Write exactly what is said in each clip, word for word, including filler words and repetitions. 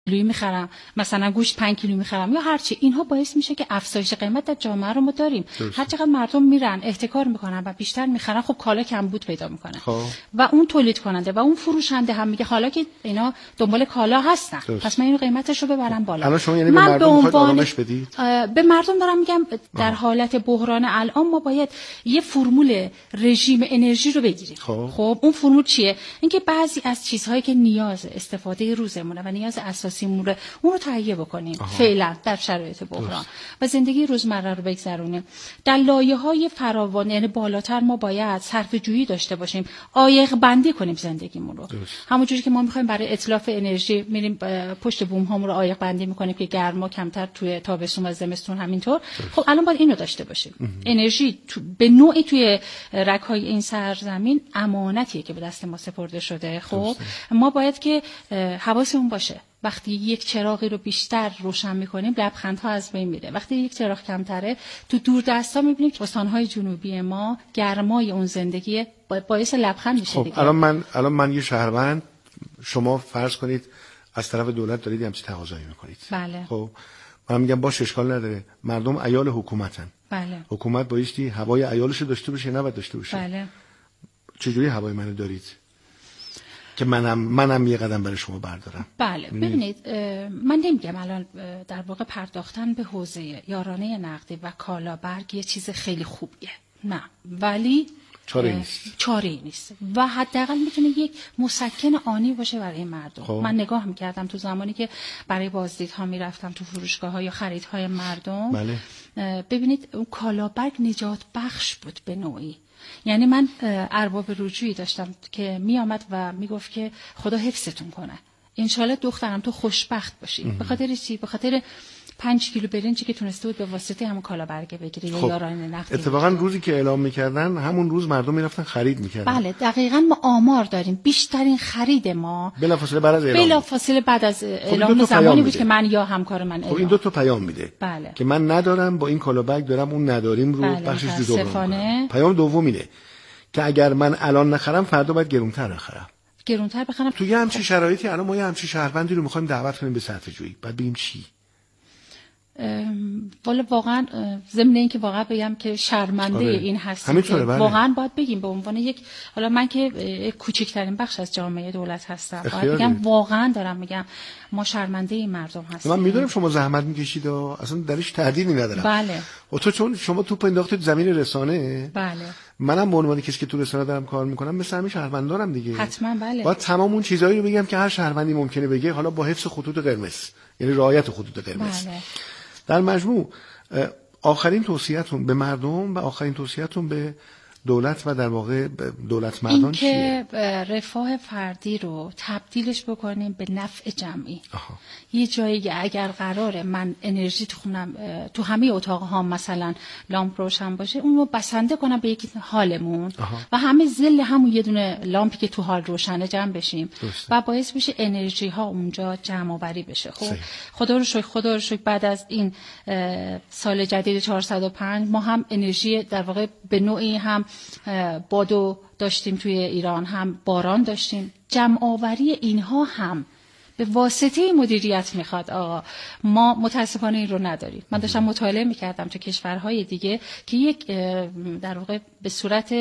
کیلویی میخرم، مثلا گوشت پنج کیلو میخرم یا هر چی، اینها باعث میشه که افزایش قیمت در جامعه رو ما داریم. هر چقدر مردم میرن احتکار میکنن و بیشتر میخرن، خب کالا کمبود پیدا میکنه و اون تولید کننده و اون فروشنده هم میگه حالا که اینا دنبال کالا هستن درست. پس من اینو قیمتش رو ببرم بالا. الان شما یعنی به مردم میخواید آرامش بدید؟ به مردم دارم میگم در آه. حالت بحران الان ما باید یه فرمول رژیم انرژی رو بگیریم. خب, خب اون فرمول چیه؟ اینکه بعضی از چیزهایی که نیاز استفاده روزمونه و نیاز اساسی مونه اون رو تهیه بکنیم آها. فعلا در شرایط بحران و زندگی روزمره رو بگذرونیم. در لایه‌های فراوان یعنی بالاتر ما باید صرفه‌جویی داشته باشیم، عایق بندی کنیم زندگیمون رو. همونجوری که ما می‌خوایم برای اتلاف انرژی میریم پشت بوم هامون رو عایق بندی می‌کنیم که گرما کمتر توی تابستون و زمستون همینطور. خب الان باید اینو داشته باشیم. اه. انرژی تو به نوعی توی رگ‌های این سرزمین امانتیه که به دست ما سپرده شده. خب ما باید که حواسمون باشه وقتی یک چراغی رو بیشتر روشن می‌کنیم لبخندها از بین میره. وقتی یک چراغ کمتره تو دور دستا می‌بینیم که استان‌های جنوبی ما گرمای اون زندگی باعث لبخند میشه خب دیگه. الان من الان من یه شهروند، شما فرض کنید از طرف دولت دارید همچین تقاضایی می‌کنید. بله. خب من میگم باشه اشکال نداره، مردم عیال حکومتن. بله. حکومت بایستی هوای عیالش داشته باشه نه باید داشته باشه. بله. چجوری هوای منو دارید؟ که منم منم یه قدم برای شما بردارم. بله ببینید من نمیگم الان در واقع پرداختن به حوزه یارانه نقدی و کالابرگ یه چیز خیلی خوبیه، نه، ولی چاره نیست. چاره نیست و حداقل میتونه یک مسکن آنی باشه برای مردم. خوب. من نگاه میکردم تو زمانی که برای بازدیدها میرفتم تو فروشگاه‌ها یا خریدهای مردم. بله. ببینید اون کالابرگ نجات بخش بود به نوعی. یعنی من ارباب رجوعی داشتم که می آمد و می گفت که خدا حفظتون کنه، انشالله دخترم تو خوشبخت باشی. به خاطر چی؟ به خاطر پنج کیلو برنجی که تونسته بود به واسطه همون کالابرگ بگیره یا یارانه نقدی. اتفاقا روزی که اعلام میکردن همون روز مردم میرفتن خرید میکردن. بله دقیقاً ما آمار داریم، بیشترین خرید ما بلافاصله بعد از اعلام بلافاصله بعد از اعلام زمانی بود که من یا همکار من اعلام. خب این دو تا پیام میده. بله. که من ندارم با این کالابرگ دارم اون نداریم رو بله. بخشش رو جبران. پیام دوم اینه که اگر من الان نخرم فردا باید گرونتر بخرم. گرونتر بخرم. تو یه همچین شرایطی الان ما یه همچین شهروندی رو می‌خوایم دعوت کنیم به صرفه‌جویی. بعد ببینیم چی؟ والا واقعا ضمن این که واقعا بگم که شرمنده آره. این هستیم که بله. واقعا باید بگیم به عنوان یک، حالا من که کوچکترین بخش از جامعه دولت هستم، باید بگم واقعا دارم میگم ما شرمنده این مردم هستیم. من میدونم شما زحمت میکشید و اصلا درش تردیدی ندارم. بله. و تو چون شما توپ انداختید زمین رسانه. بله. منم به عنوان کسی که تو رسانه دارم کار میکنم مثل همین شهروندانم دیگه. حتما بله. باید تمام اون چیزایی رو بگم که هر شهروندی ممکنه بگه، حالا با حفظ خطوط قرمز، یعنی رعایت خطوط قرمز. بله. در مجموع آخرین توصیه‌تون به مردم و آخرین توصیه‌تون به دولت و در واقع دولت مردان چیه؟ این که رفاه فردی رو تبدیلش بکنیم به نفع جمعی. آها. یه جایی اگر قراره من انرژی تو خونم تو همه اتاق ها مثلا لامپ روشن باشه، اون رو بسنده کنم به یک حالمون آها. و همه زل همون یه دونه لامپی که تو حال روشنه جمع بشیم درسته. و باعث بشه انرژی ها اونجا جمع آوری بشه. خب خدا رو شکر خدا رو شکر بعد از این سال جدید چهارصد و پنج ما هم انرژی در واقع به نوعی هم بادو داشتیم توی ایران، هم باران داشتیم. جمع آوری اینها هم به واسطه مدیریت میخواد. آقا ما متاسفانه این رو نداریم. من داشتم مطالعه میکردم تو کشورهای دیگه که یک در واقع به صورت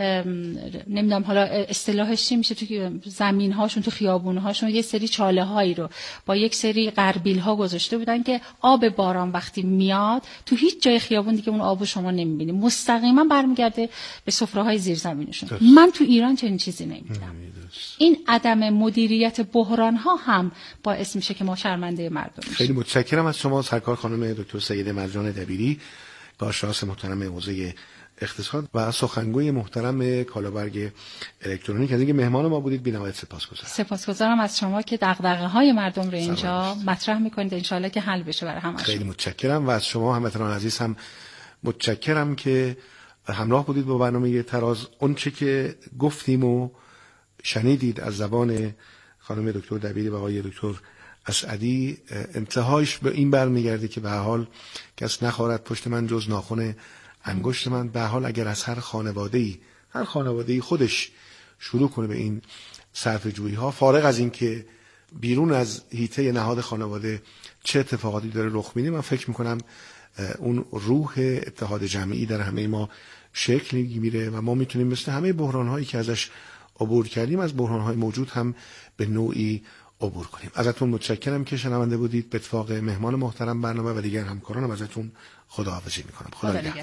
نمیدونم حالا اصطلاحش چی میشه، تو زمین هاشون تو خیابون هاشون یه سری چاله هایی رو با یک سری غربیل ها گذاشته بودن که آب باران وقتی میاد تو هیچ جای خیابون دیگه اون آبو شما نمیبینید، مستقیما برمیگرده به سفره های زیرزمینشون. من تو ایران چنین چیزی نمیدیدم. این عدم مدیریت بحران ها هم باعث میشه که ما شرمنده مردم بشیم. خیلی متشکرم از شما سرکار خانم دکتر سیده مرجان دبیری، کارشناس محترم حوزه اقتصاد و سخنگوی محترم کالابرگ الکترونیک، از اینکه مهمان ما بودید بی‌نهایت سپاسگزارم. سپاسگزارم از شما که دغدغه‌های مردم رو اینجا مطرح می‌کنید، ان شاءالله که حل بشه برای همه. خیلی متشکرم و از شما هموطنان عزیز هم متشکرم که همراه بودید با برنامه تراز. اون چه که گفتیم و شنیدید از زبان خانم دکتر دبیری و آقای دکتر اسعدی انتهایش به این برمیگرده که به هر حال کس نخواهد پشت من جز ناخن انگشت من. به هر حال اگر از هر خانواده‌ای هر خانواده‌ای خودش شروع کنه به این صرفه‌جویی ها، فارغ از این که بیرون از حیطه نهاد خانواده چه اتفاقاتی داره رخ میده، من فکر میکنم اون روح اتحاد جمعی در همه ما شکل میگیره و ما میتونیم مثل همه بحران‌هایی که ازش عبور کردیم از بحران‌های موجود هم به نوعی عبور کنیم. ازتون متشکرم که شنونده بودید. به اتفاق مهمان محترم برنامه و دیگر همکارانم ازتون خداحافظی میکنم. خدا نگهدار.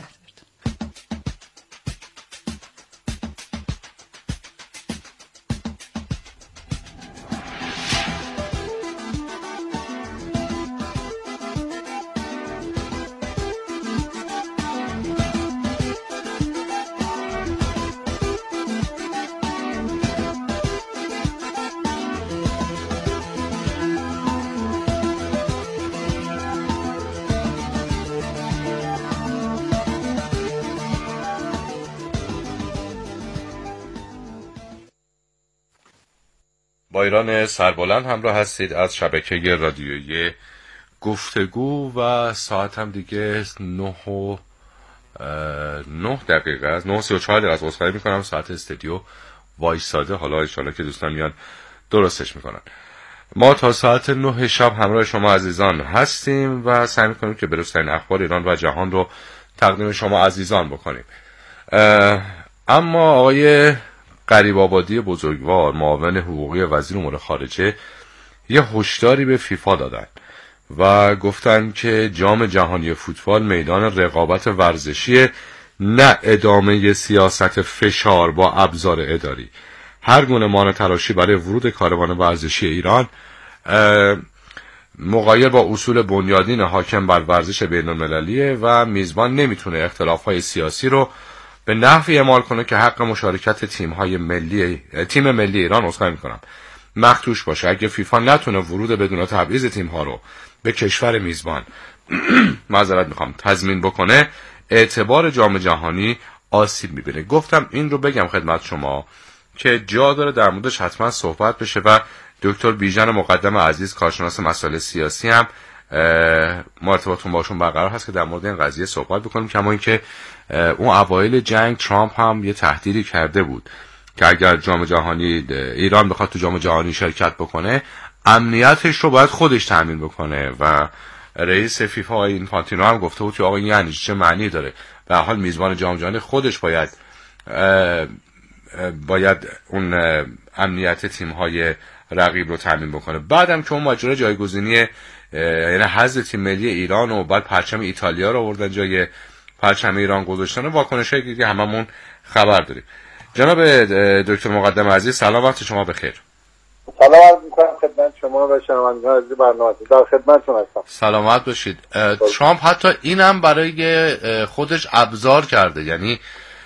با ایران سربلند همراه هستید از شبکه رادیویی گفتگو و ساعت هم دیگه نه و نه دقیقه است، نه و سی و چهار دقیقه است. عذرخواهی میکنم، ساعت استودیو وایساده. حالا انشالله که دوستان میان درستش میکنن. ما تا ساعت نه شب همراه شما عزیزان هستیم و سعی میکنیم که بروزترین اخبار ایران و جهان رو تقدیم شما عزیزان بکنیم. اما آقای غریب آبادی بزرگوار، معاون حقوقی وزیر امور خارجه، یه هشداری به فیفا دادن و گفتن که جام جهانی فوتبال میدان رقابت ورزشی، نه ادامه سیاست فشار با ابزار اداری. هر گونه مانع تراشی برای ورود کاروان ورزشی ایران مغایر با اصول بنیادین حاکم بر ورزش بین المللیه و میزبان نمیتونه اختلافات سیاسی رو به نحوی اعمال کنه که حق مشارکت تیم‌های ملی تیم ملی ایران عذرخواهی می‌کنم مخدوش باشه. اگه فیفا نتونه ورود بدون تبعیض تیم‌ها رو به کشور میزبان معذرت می‌خوام تضمین بکنه، اعتبار جام جهانی آسیب می‌بینه. گفتم این رو بگم خدمت شما که جا داره در موردش حتما صحبت بشه و دکتر بیژن مقدم عزیز، کارشناس مسائل سیاسی، هم مرتبطون باشون برقرار هست که در مورد این قضیه صحبت بکنیم. کما اینکه اون اوایل جنگ ترامپ هم یه تهدیدی کرده بود که اگر جام جهانی ایران بخواد تو جام جهانی شرکت بکنه، امنیتش رو باید خودش تامین بکنه و رئیس فیفا اینفانتینو هم گفته بود که آقا این یعنی چه معنی داره؟ به هر حال میزبان جام جهانی خودش باید باید اون امنیت تیم‌های رقیب رو تامین بکنه. بعدم که اون ماجرا جایگزینی یعنی حذف تیم ملی ایران و بعد پرچم ایتالیا رو آوردن جای پرچم ایران گذاشتن، واکنشایی که هممون خبر داریم. جناب دکتر مقدم عزیز، سلام، وقت شما بخیر. سلام عرض می‌کنم خدمت شما و شنوندگان عزیز برنامه. در خدمتتون هستم. سلامت باشید. ترامپ حتی اینم برای خودش ابزار کرده، یعنی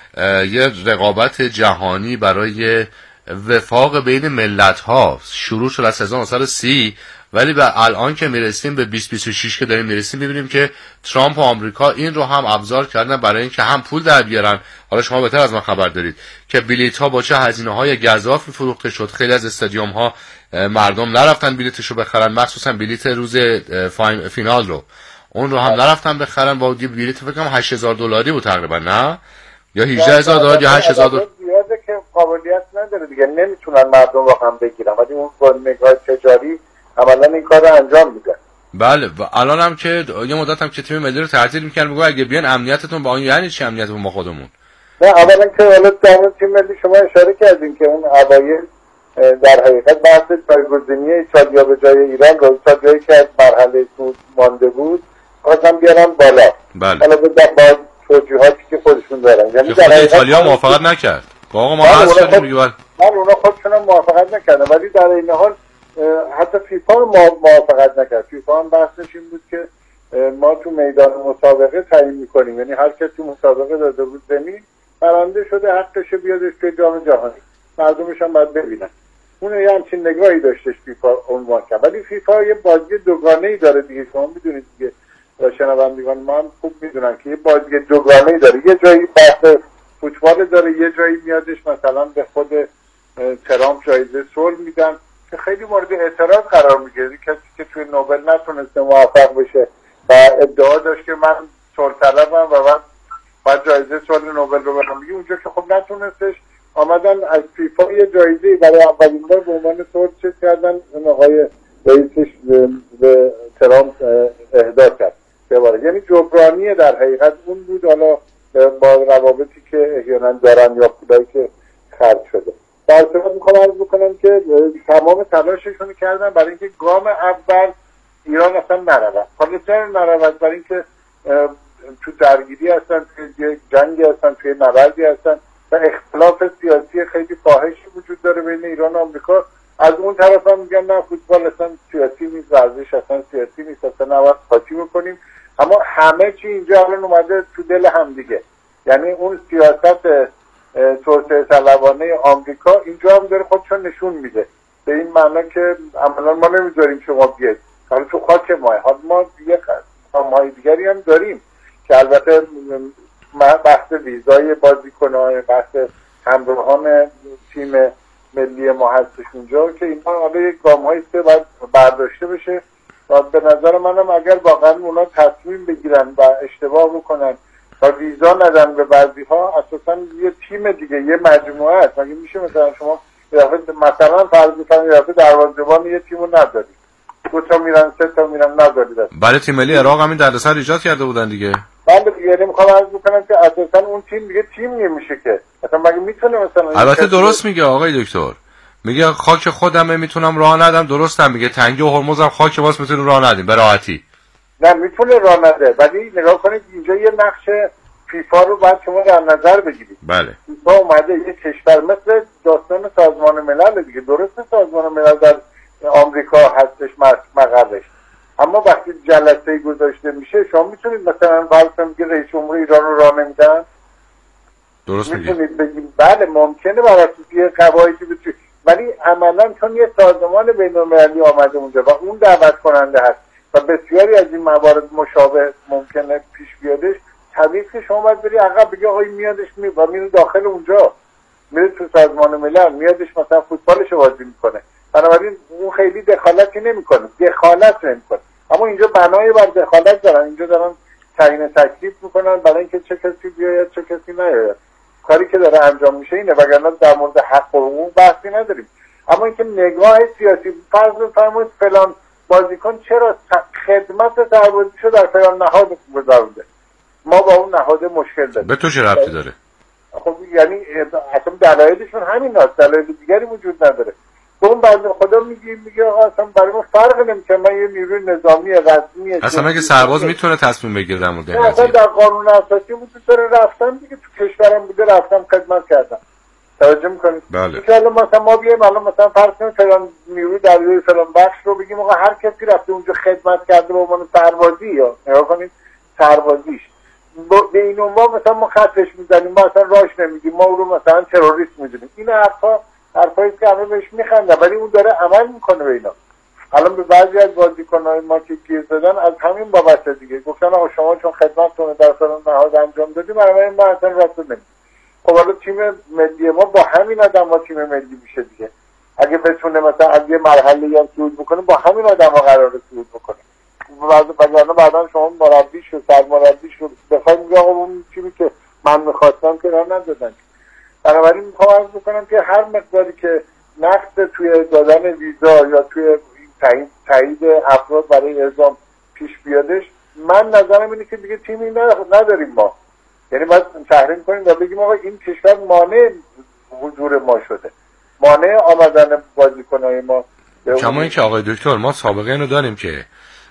یه رقابت جهانی برای وفاق بین ملت‌ها شروع شد از هزار و نهصد و سی، ولی به الان که میرسیم به بیست بیست و شش که داریم میرسیم، میبینیم که ترامپ و آمریکا این رو هم ابزار کردن برای اینکه هم پول در بیارن. حالا شما بهتر از من خبر دارید که بلیط‌ها با چه هزینه‌های گزافی فروخته شد. خیلی از استادیوم‌ها مردم نرفتن بلیطشو بخرن، مخصوصا بلیط روز فینال رو، اون رو هم نرفتن بخرن. با بلیط فکر کنم هشت هزار دلاری بود تقریبا، نه یا هجده هزار دلار یا هشت هزار دلار که قابلیت نداره دیگه، نمیتونن مردم واقعا بگیرن، ولی اون با نگاه تجاری عملا این کار رو انجام میدن. بله، و الان هم که یه مدت هم که تیم ملی رو تعطیل میکنن، میگه اگه بیان امنیتتون با اون، یعنی چی امنیتتون با خودمون؟ نه اولا که حالا در تیم ملی شما اشاره کردین که اون اوایل در حقیقت بحث جایگزینی ایتالیا به جای ایران رو، ایتالیایی که از مرحله سود مانده بود خواستن بیارن بالا. بله. حالا به بعد توجیهاتی که خودشون دارن، یعنی خود ایتالیا موافقت نکرد. آقا ما هست کردیم میگه من اونا خودشون موافقت نکردن، ولی در این حال حتی فیفا موافقت نکرد. فیفا هم بحثش این بود که ما تو میدان مسابقه تعیین میکنیم، یعنی هر کسی تو مسابقه داده بود زمین برنده شده، حقش بیادش توی جام جهانی، مردمش هم باید ببینن. اون یه همچین نگاهی داشتش فیفا عنوان کرد. ولی فیفا یه بازی دوگانه‌ای داره دیگه، شما میدونید دیگه و شنوندگان ما هم خوب میدونن که یه بازی دوگانه‌ای داره. یه جایی بحث فوتبال داره، یه جایی میادش مثلا به خود ترامپ جایزه صلح میدن که خیلی مورد اعتراض قرار میگیره. کسی که توی نوبل نتونسته موفق بشه و ادعا داشت که من صلح طلبم و بعد بعد جایزه صلح نوبل رو برام میگه، اونجا که خب نتونستش آمدن از فیفا یه جایزه برای اولین بار به عنوان صورت چیز کردن، اون آقای رئیسش به ترامپ اهدا کرد بباره. یعنی جبرانی در حقیقت اون بود، حالا با روابطی که احیانا دارن یا پولایی که خرج شده. در صورت میخوام عرض بکنم که تمام تلاششون کردن برای اینکه گام اول ایران اصلا نرود. حالا چرا نرود؟ برای اینکه تو درگیری هستن، توی جنگی هستن، توی نبردی هستن و اختلاف سیاسی خیلی فاحشی وجود داره بین ایران و آمریکا. از اون طرف هم میگن نه فوتبال اصلا سیاسی نیست، ورزش اصلا سیاسی نیست، اصلا نباید قاطی بکنیم. اما همه چی اینجا الان اومده تو دل هم دیگه. یعنی اون سیاست توسعه طلبانه آمریکا اینجا هم داره خودشون نشون میده، به این معنا که عملا ما نمیذاریم شما بیاید، حالا تو خاک ما. حالا ما دیگه سامانهای دیگری هم داریم که البته بحث ویزای بازیکنان، بحث همراهان تیم ملی ما هستش اونجا که اینها حالا یک گام‌هایی است که باید برداشته بشه و به نظر منم اگر واقعا اونا تصمیم بگیرن و اشتباه بکنن و ویزا ندن به بعضی‌ها، اساسا یه تیم دیگه، یه مجموعه است. مگه میشه مثلا شما مثلا فرض بکنید یه دروازه‌بان یه تیمو ندارید، دو تا میرن سه تا میرن ندارید. برای تیم ملی عراق همین دردسر ایجاد کرده بودن دیگه. بله دیگه، نمیخوام عرض بکنم که اساسا اون تیم دیگه تیم نمیشه که اصلا مگه میتونه مثلا. البته درست میگه آقای دکتر، میگه خاک خودمه میتونم راه ندم، درست هم میگه تنگه و هرمزم خاک واسه میتونیم راه ندیم به راحتی. نه میتونه راه نده، ولی نگاه کنید اینجا یه نقش فیفا رو باید شما در نظر بگیرید. بله. فیفا اومده یه کشور مثل داستان سازمان ملل دیگه، درسته سازمان ملل در آمریکا هستش مقرش، اما وقتی جلسه گذاشته میشه شما میتونید مثلا فرض میگه رئیس جمهور ایران رو راه نمیدن، درست میگید، میتونید بگید بله ممکنه برای یه قواعدی بتونید، ولی عملا چون یه سازمان بین‌المللی آمده اونجا و اون دعوت کننده هست و بسیاری از این موارد مشابه ممکنه پیش بیادش، طبیعیه که شما باید بری عقب بگی آقای میادش می و میره داخل اونجا، میره تو سازمان ملل، میادش مثلا فوتبالش بازی میکنه. بنابراین اون خیلی دخالتی نمیکنه، دخالت نمیکنه. اما اینجا بنای بر دخالت دارن، اینجا دارن تعیین تکلیف میکنن برای اینکه چه کسی بیاید چه کسی نیاید. کاری که داره انجام میشه اینه، وگرنه در مورد حق و حقوق بحثی نداریم. اما اینکه نگاه سیاسی، فرض بفرمایید فلان بازیکن چرا خدمت سربازیشو در فلان نهاد گذرونده، ما با اون نهاد مشکل داریم. به تو چه ربطی داره؟ خب یعنی اصلا دلایلشون همین هست، دلایل دیگری وجود نداره. به اون بنده خدا میگه میگه آقا اصلا برای ما فرق نمیکنه، من یه نیروی نظامی رسمی اصلا مگه سرباز میتونه تصمیم بگیره در مورد این قضیه؟ اصلا در قانون اساسی وجود داره، رفتم دیگه تو کشورم بوده رفتم خدمت کردم. توجه میکنید؟ بله. که الان مثلا ما بیایم الان مثلا فرض کنیم فلان نیروی دریایی فلان بخش رو بگیم آقا هر کسی رفته اونجا خدمت کرده به عنوان سربازی، یا نگاه کنید سربازیش به این عنوان مثلا ما خطش میزنیم، ما اصلا راش نمیدیم، ما اون رو مثلا تروریست میدونیم. این حرفا حرفایی که همه بهش میخندن ولی اون داره عمل میکنه به اینا. الان به بعضی از بازیکن‌های ما که گیر دادن از همین بابت دیگه گفتن آقا شما چون خدمتتون در فلان نهاد انجام دادیم برای ما اصلا راست نمیدیم. خب حالا تیم ملی ما با همین آدم ها تیم ملی میشه دیگه. اگه بتونه مثلا از یه مرحله هم صعود بکنه با همین آدم ها قراره صعود بکنه. وگرنه بعدا شما مربیش و سرمربیش رو بخواید میگه آقا اون تیمی که من میخواستم که راه ندادن. بنابراین میخوام عرض بکنم که هر مقداری که نقد توی دادن ویزا یا توی تایید تایید افراد برای اعزام پیش بیادش، من نظرم اینه که دیگه تیمی نداریم ما. یعنی باید تحریم کنیم و بگیم آقا این کشور مانع حضور ما شده، مانع آمدن بازیکن‌های ما. کما اینکه آقای دکتر ما سابقه اینو داریم که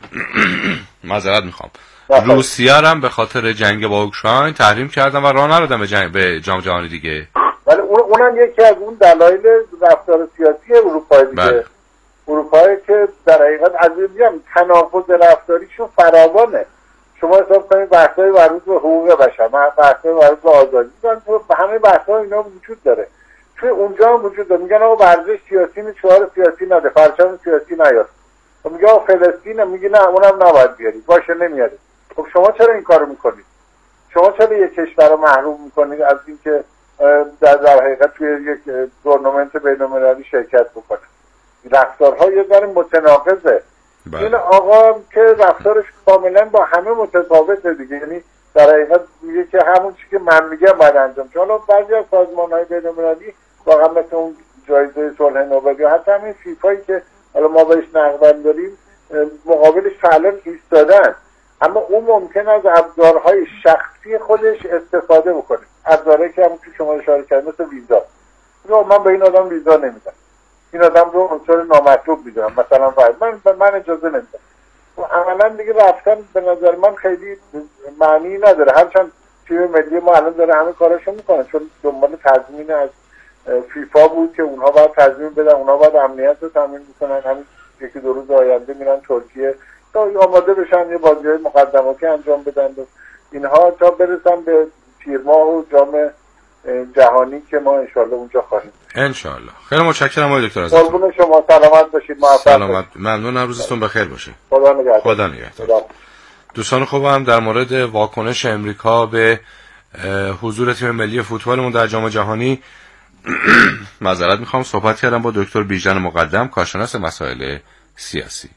معذرت میخوام روسیه هم به خاطر جنگ با اوکراین تحریم کردن و راه ندادن به جنگ به جام جهانی دیگه. ولی اون اونم یکی از اون دلایل رفتار سیاسی اروپا دیگه. بله. اروپا که در حقیقت از میگم تناقض رفتاریشون فراوانه. شما حساب کنید بحث‌های مربوط به حقوق بشر، بحث‌های مربوط به آزادی، تو همه بحث‌ها اینا وجود داره. توی اونجا هم وجود داره. میگن آقا ورزش سیاسی نیست، شعار سیاسی نده، پرچم سیاسی نیاد. خب میگه آقا فلسطین، میگه نه اونم نباید بیارید، باشه نمیارید. خب شما چرا این کارو میکنید؟ شما چرا یک کشور رو محروم میکنید از اینکه در در حقیقت توی یک تورنمنت بین‌المللی شرکت بکنه؟ رفتارها یه ذره متناقضه. این آقا که رفتارش کاملا با همه متفاوته دیگه، یعنی در حقیقت میگه که همون چیزی که من میگم باید انجام شه. حالا بعضی از سازمان‌های بین‌المللی واقعا مثل اون جایزه صلح نوبل یا حتی همین فیفایی که حالا ما بهش نقد داریم مقابلش فعلا ایستادن، اما اون ممکن از ابزارهای شخصی خودش استفاده بکنه، ابزارهایی که همون که شما اشاره کردید مثل ویزا. من به این آدم ویزا نمیدم، این آدم رو عنصر نامطلوب میدونم، مثلا باید من من اجازه نمیدم. و عملا دیگه رفتن به نظر من خیلی معنی نداره، هرچند تیم ملی ما الان داره همه کاراشو میکنه، چون دنبال تضمین از فیفا بود که اونها باید تضمین بدن، اونها باید امنیت رو تامین میکنن، همین یکی دو روز آینده میرن ترکیه تا آماده بشن یه بازی‌های مقدماتی انجام بدن و اینها تا برسن به تیر ماه و جام جهانی که ما انشالله اونجا خواهیم. انشالله. خیلی متشکرم آقای دکتر ازتون. قربون شما، سلامت باشید. سلامت. ممنونم، روزتون بخیر باشه. خدا نگهدار. خدا نگهدار. دوستان خوبم، در مورد واکنش امریکا به حضور تیم ملی فوتبالمون در جام جهانی معذرت میخوام صحبت کردم با دکتر بیژن مقدم، کارشناس مسائل سیاسی.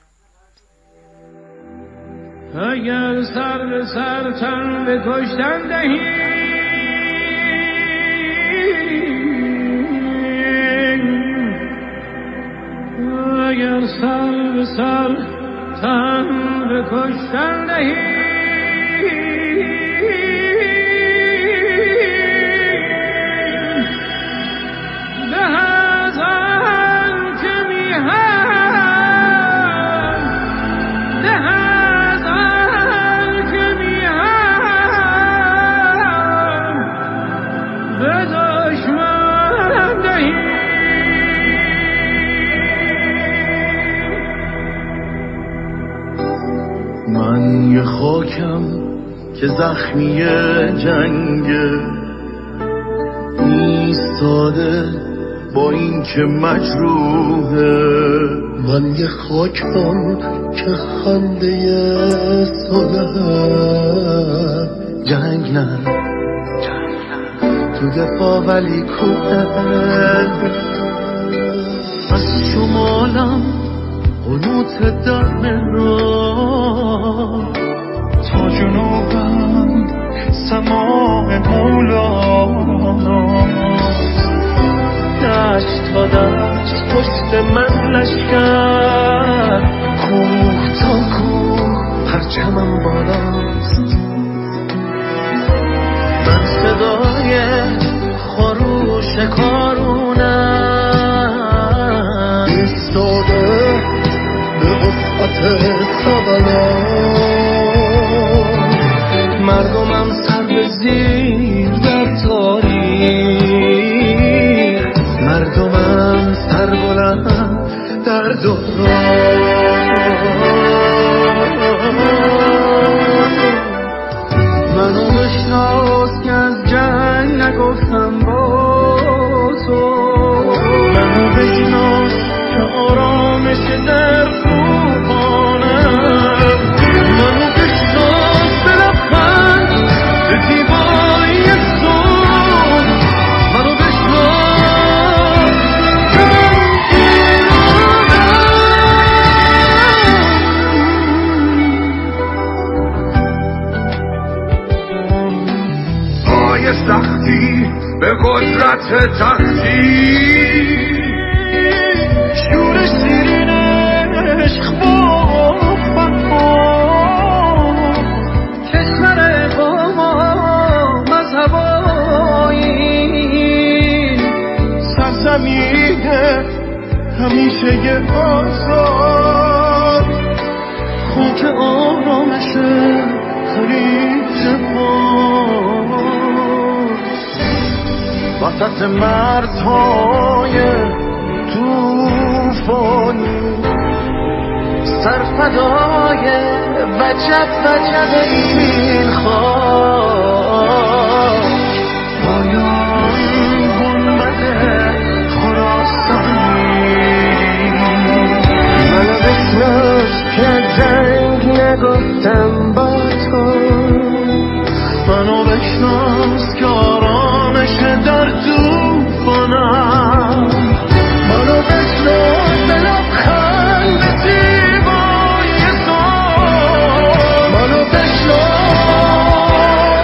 اگر سر به سر تن به کشتن دهی، اگر سر به سر تن به کشتن دهی، من یه خاکم که زخمی جنگه، ایستاده با این که مجروحه. من یه خاکم که خنده صلحه، جنگ نه تو دفاع ولی کوه. از شمالم قنوت در مهران، تا جنوبم سماع مولانا. دشت تا دشت پشت من لشکر، کوه تا کوه پرچمم بالاست. من صدای خروش کارونم، ایستاده به وسعت سبلا. مردمم سر به زیر در تاریخ، مردمم سر بلند در دوران. منو بشناس که از جنگ نگفتم با تو، منو بشناس که آرامش در خوبانم. منو بشناس به لبخند به دیواری صبح، منو بشناس که من ایرانم. پای سختی به قدرت تختی، شور شیرین عشق با فرمان. کشور با ما مذهبایی، سرزمین همیشه یه آزاد. خوک آرامشه خلیج فارس، وسط مرزهای توفانی. سرفدای وجب وجب این خاک، پایان گنبد خراسانی. منو بشناس که جنگ نگفتم با تو، منو بشناس که آرامش در توفانم. منو بشناس به لبخند زیبای تو، منو بشناس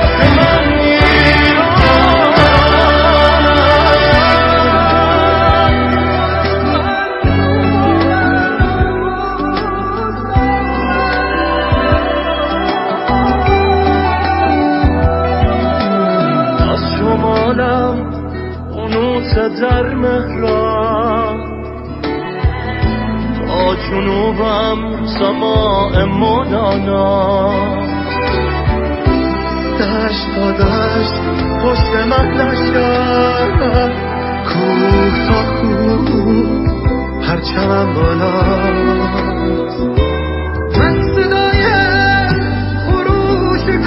در مهران تا جنوبم سماع مولانا دشت تا دشت پشت مهلشم کوه تا کوه پرچمم بالاست من صدای خروش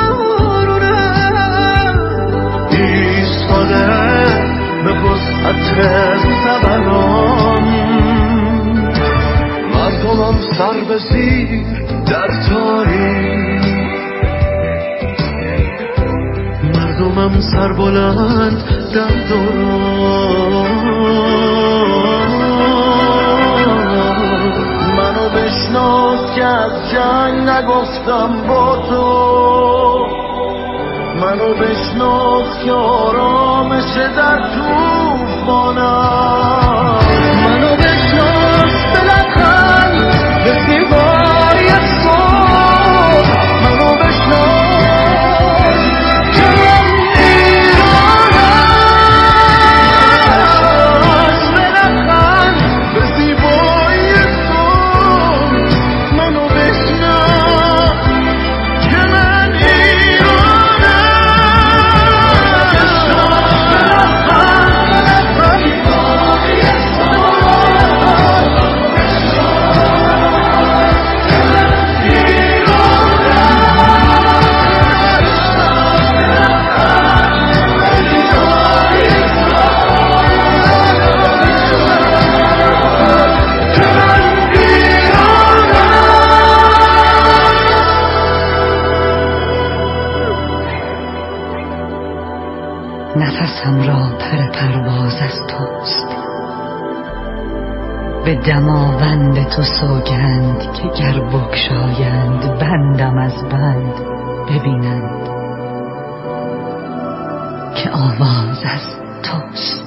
کارونم ایستاده به وسعت زبانم مردمم سر به زیر در تاریک مردمم سر بلند در دوران منو بشناس که از جنگ نگفتم با تو منو بشناس که آرامش در توفانم منو بشناس به لبخند به زیبایی صبح منو بشناس که من ایرانم به لبخند به زیبایی صبح منو بشناس که من نفسم را پر پرواز از توست به دماوند تو سوگند که گر بگشایند بندم از بند ببینند که آواز از توست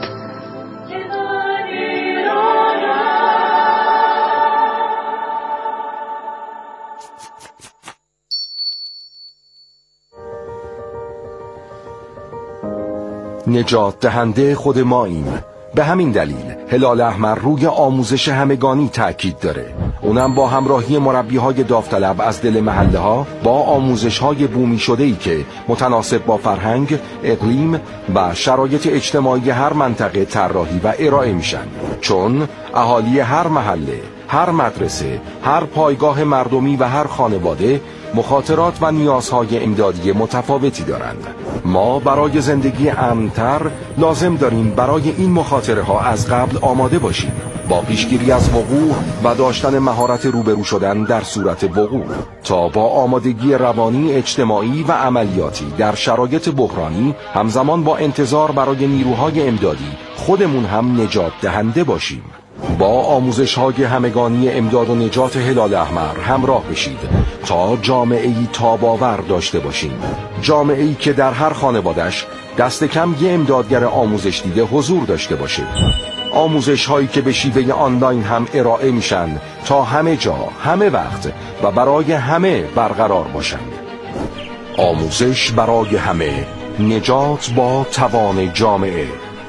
نجات دهنده خود ماییم. به همین دلیل هلال احمر روی آموزش همگانی تأکید داره، اونم با همراهی مربی‌های داوطلب از دل محله ها با آموزش‌های بومی شده‌ای که متناسب با فرهنگ، اقلیم و شرایط اجتماعی هر منطقه طراحی و ارائه میشن، چون اهالی هر محله، هر مدرسه، هر پایگاه مردمی و هر خانواده مخاطرات و نیازهای امدادی متفاوتی دارند. ما برای زندگی امن‌تر لازم داریم برای این مخاطره ها از قبل آماده باشیم، با پیشگیری از وقوع و داشتن مهارت روبرو شدن در صورت وقوع، تا با آمادگی روانی، اجتماعی و عملیاتی در شرایط بحرانی همزمان با انتظار برای نیروهای امدادی خودمون هم نجات دهنده باشیم. با آموزش‌های همگانی امداد و نجات هلال احمر همراه بشید تا جامعه‌ای تاب‌آور داشته باشیم، جامعه‌ای که در هر خانواده‌اش دست کم یه امدادگر آموزش دیده حضور داشته باشه، آموزش‌هایی که به شیوه آنلاین هم ارائه میشن تا همه جا، همه وقت و برای همه برقرار باشند. آموزش برای همه، نجات با توان جامعه.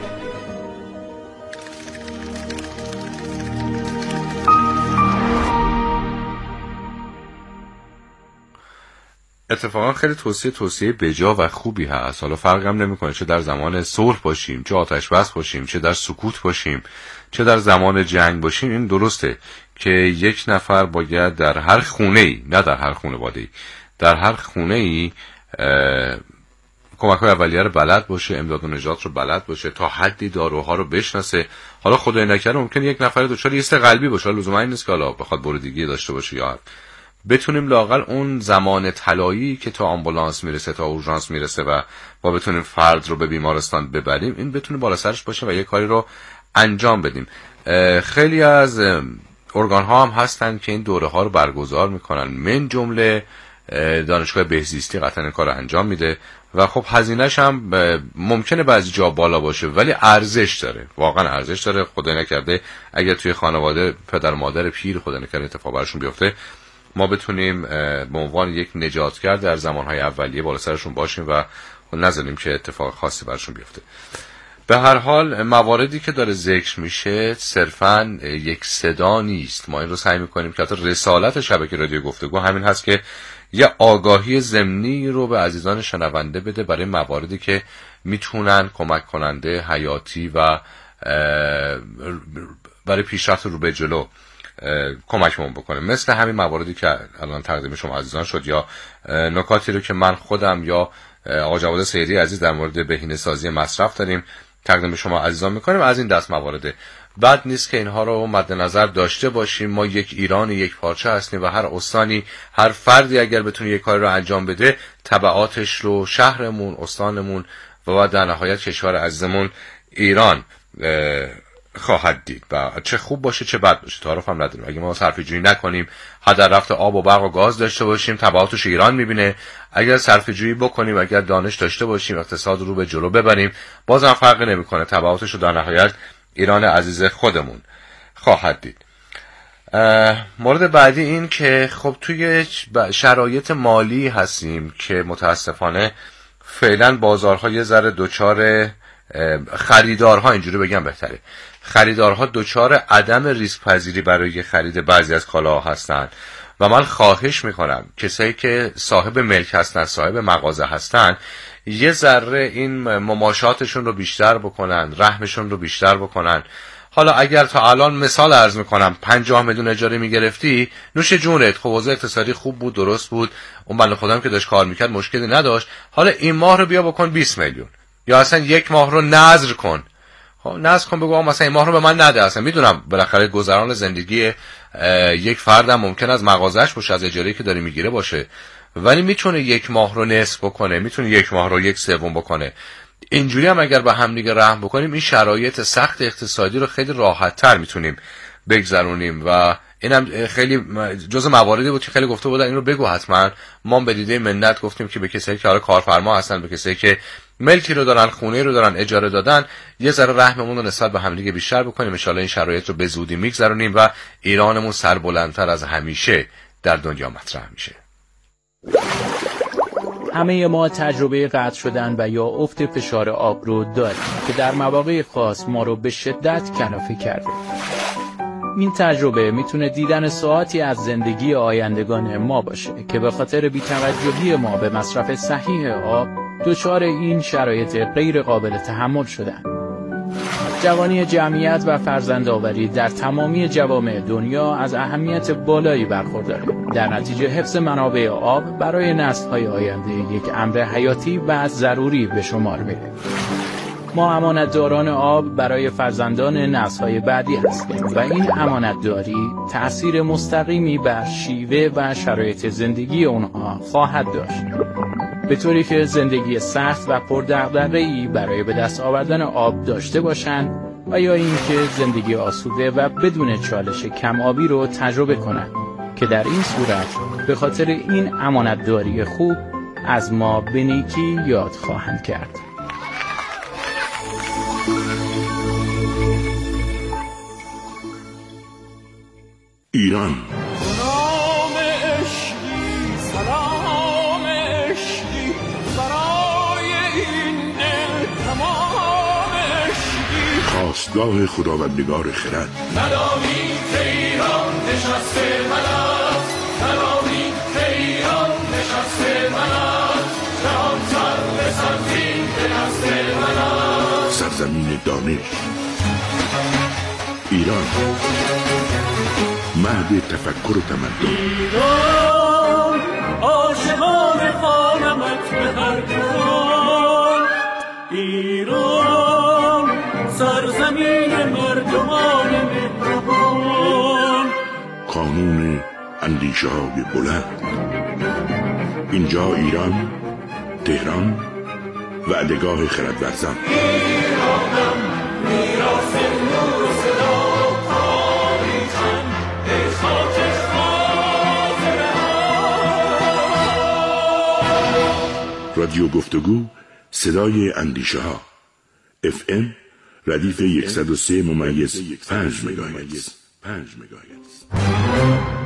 اتفاقا خیلی توصیه توصیه بجا و خوبی هست. حالا فرق هم نمیکنه چه در زمان صلح باشیم، چه آتش بس باشیم، چه در سکوت باشیم، چه در زمان جنگ باشیم. این درسته که یک نفر باید در هر خونه‌ای، نه در هر خانواده‌ای، در هر خونه‌ای کمک‌های اولیه رو بلد باشه، امداد و نجات رو بلد باشه، تا حدی داروها رو بشناسه. حالا خدای نکرده ممکنه یک نفر دچار ایست قلبی باشه، لزوما این نیست که حالا بخواد بریدگی داشته باشه، یا بتونیم لااقل اون زمان طلایی که تا آمبولانس میرسه، تا اورژانس میرسه و ما بتونیم فرد رو به بیمارستان ببریم، این بتونه بالا سرش باشه و یه کاری رو انجام بدیم. خیلی از ارگان ها هم هستن که این دوره ها رو برگزار میکنن، من جمله دانشگاه بهزیستی قطعا این کار رو انجام میده و خب هزینه‌ش هم ممکنه بعضی جا بالا باشه ولی ارزش داره، واقعا ارزش داره. خدای نکرده اگر توی خانواده پدر مادر پیر خدای نکرده اتفاق براشون بیفته، ما بتونیم به عنوان یک نجاتگر در زمانهای اولیه بالا سرشون باشیم و نذاریم که اتفاق خاصی براشون بیفته. به هر حال مواردی که داره ذکر میشه صرفاً یک صدا نیست. ما این رو سعی میکنیم که حتی رسالت شبکه رادیو گفتگو همین هست که یه آگاهی ضمنی رو به عزیزان شنونده بده برای مواردی که میتونن کمک کننده حیاتی و برای پیشرفت رو به جلو کمکمون بکنه، مثل همین مواردی که الان تقدیم شما عزیزان شد یا نکاتی رو که من خودم یا آقا جواد سیدی عزیز در مورد بهینه‌سازی مصرف داریم تقدیم شما عزیزان میکنیم. از این دست موارده بد نیست که اینها رو مد نظر داشته باشیم. ما یک ایران یک پارچه هستیم و هر استانی، هر فردی اگر بتونه یک کاری رو انجام بده تبعاتش رو شهرمون، استانمون و در نهایت کشور عزیزمون ایران خواهد دید و چه خوب باشه چه بد باشه تعارف هم نداریم. اگه ما صرفه‌جویی نکنیم، هدر رفت آب و برق و گاز داشته باشیم، تبعاتش ایران میبینه. اگر صرفه‌جویی بکنیم، اگر دانش داشته باشیم، اقتصاد رو به جلو ببریم، بازم فرقی نمیکنه، تبعاتش رو در نهایت ایران عزیز خودمون خواهد دید. مورد بعدی این که خب توی شرایط مالی هستیم که متاسفانه فعلا بازارها یه ذره دوچار خریدارها، اینجوری بگم بهتره، خریدارها دوچار عدم ریسک پذیری برای خرید بعضی از کالاها هستن و من خواهش میکنم کسایی که صاحب ملک هستن، صاحب مغازه هستن، یه ذره این مماشاتشون رو بیشتر بکنن، رحمشون رو بیشتر بکنن. حالا اگر تا الان مثال عرض میکنم پنجاه میلیون اجاره میگرفتی، نوش جونت، خب وضع اقتصادی خوب بود، درست بود، اون بنده خودم که داشت کار میکرد مشکلی نداشت، حالا این ماه رو بیا بکن بیست میلیون یا اصلا یک ماه رو نذر کن. خب نذر کن، بگو مثلا این ماه رو به من نده. اصلا میدونم بالاخره گذران زندگی یک فردم ممکن از مغازش باشه، از اجاره‌ای که داره میگیره باشه، ولی میتونه یک ماه رو نصف بکنه، میتونه یک ماه رو یک سوم بکنه. اینجوری هم اگر به هم دیگه رحم بکنیم این شرایط سخت اقتصادی رو خیلی راحت تر میتونیم بگذرونیم و اینم خیلی جزء مواردی بود که خیلی گفته بودن این رو بگو حتما. ما به دیده منت گفتیم که به کسایی که حالا کارفرما هستن، به کسایی که ملکی رو دارن، خونه رو دارن، اجاره دادن، یه ذره رحممون رو نسبت به هم دیگه بیشتر بکنیم. ان شاءالله این شرایط رو به زودی میگذرونیم و ایرانمون سربلندتر از همیشه در دنیا مطرح میشه. همه ما تجربه قطع شدن و یا افت فشار آب رو داریم که در مواقع خاص ما رو به شدت کلافه کرده. این تجربه میتونه دیدن ساعتی از زندگی آیندگان ما باشه که به خاطر بی‌توجهی ما به مصرف صحیح آب دچار این شرایط غیر قابل تحمل شدن. جوانی جمعیت و فرزندآوری در تمامی جوامع دنیا از اهمیت بالایی برخورداره. در نتیجه حفظ منابع آب برای نسل‌های آینده یک امر حیاتی و ضروری به شمار میره. ما امانتداران آب برای فرزندان نسل‌های بعدی هستیم و این امانتداری تأثیر مستقیمی بر شیوه و شرایط زندگی اونها خواهد داشت، به طوری که زندگی سخت و پردغدغه‌ای برای به دست آوردن آب داشته باشند و یا اینکه زندگی آسوده و بدون چالش کم آبی رو تجربه کنند که در این صورت به خاطر این امانتداری خوب از ما به نیکی یاد خواهند کرد. ایران خواستگاه خداوندگار خرد. ندانید که ایران نشسته من است، ندانید که ایران نشسته من است، جهان سر به سرزین به دست من است. سرزمین دانش ایران، مهد تفکر و تمدن. ایران عاشقان خانمت به هر جهان، ایران سرزمین مردمان مهربان. قانون اندیشه های بلند. اینجا ایران، تهران، وعدگاه خردورزان. ایرانم میراث نور و صدا تاریخم، ای خاک خاطره ها. رادیو گفتگو، صدای اندیشه ها. اف ام ردیف صد و سه ممیز پنج مگاهرتز.